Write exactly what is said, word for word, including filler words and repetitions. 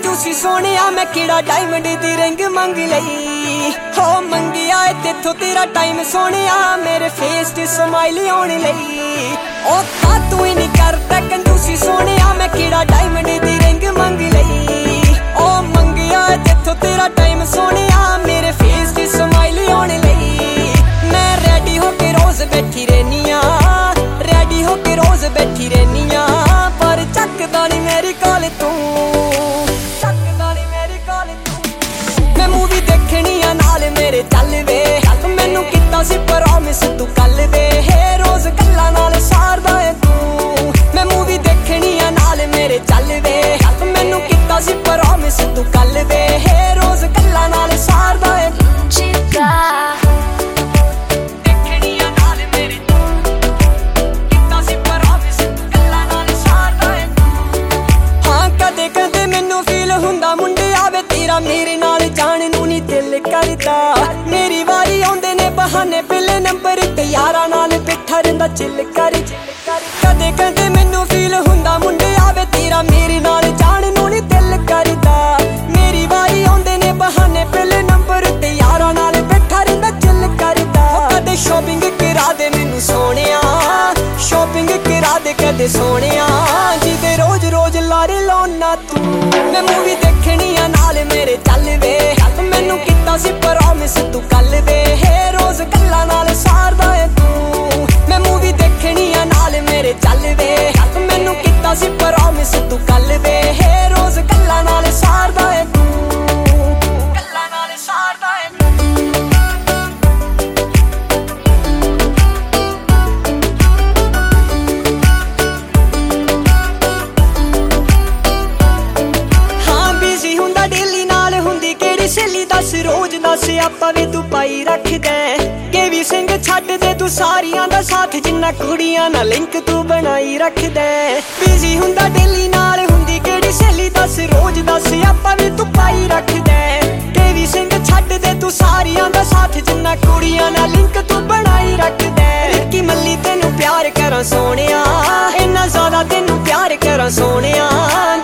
कंजूसी सोनिया मैं कीड़ा डायमंड दी रिंग मंग लई हो मंगिया तेथों तेरा टाइम सोनिया मेरे फेस ते स्माइल आने लई ओ ता तू ही नहीं करता कंजूसी सोनिया मैं कीड़ा डायमंड दी रिंग मंग लई ओ मंगिया तेथों तेरा टाइम सोनिया मेरे फेस ते स्माइल आने लई मैं रेडी होके रोज बैठी रहनिया रेडी होके रोज बैठी रहनिया पर चकदा नहीं मेरी कॉल तू मैं मूवी देखनी आ नाल मेरे चल वे मैनू किता सी प्रॉमिस तू कल दे रोज गल्लां नाल सारदा है तू मैं मूवी देखनी आ नाल मेरे चल वे मैनू किता सी प्रॉमिस तू कल दे रोज गल्लां नाल सारदा है देखनी आ नाल मेरे किता सी प्रॉमिस तू गल्लां नाल सारदा है हां कदे कदे मैनू फील हुंदा मुंडे आवे तेरा मेरे नाल जान नू नी दिल करदा मेरी वारी आउंदे ने बहाने पहले नंबर ते यारां नाल बैठा रहिंदा चिल कर कदे कदे मैनू फील हुंदा मुंडे आवे तेरा मेरे नाल जान नू नी दिल करदा मेरी वारी आउंदे ने बहाने पहले नंबर ते यारां नाल बैठा रहिंदा चिल करदा कदे शॉपिंग करा दे मैनू सोनिया शॉपिंग करा दे कदे सोनिया जिदे रोज रोज लारे लाउना तू मैं मूवी देखनी आ नाल मेरे चल वे मैनू किता सी प्रॉमिस तू कल दे रोज गल्लां नाल सारदा है तू मैं मूवी देखनी आ नाल मेरे चल वे मैनू किता सी प्रॉमिस तू कल दे रोज गल्लां नाल सारदा है तू गल्लां नाल सारदा है सहेली दस रोज दस आपा वे तू पाई रख दे के भी सिंह छड्ड दे तू सारियां दा साथ जिन्ना कुड़ियां ना लिंक तू बनाई रख दे बिजी हुंदा डेली नाल हुंदी केड़ी सहेली दस रोज दस आपा वे तू पाई रख दे के भी सिंह छड्ड दे तू सारियां दा साथ जिन्ना कुड़ियां ना लिंक तू बनाई रख दे रिक्की मल्ली तेनू प्यार करा सोनिया इन्ना ज्यादा तेनू प्यार करा सोनिया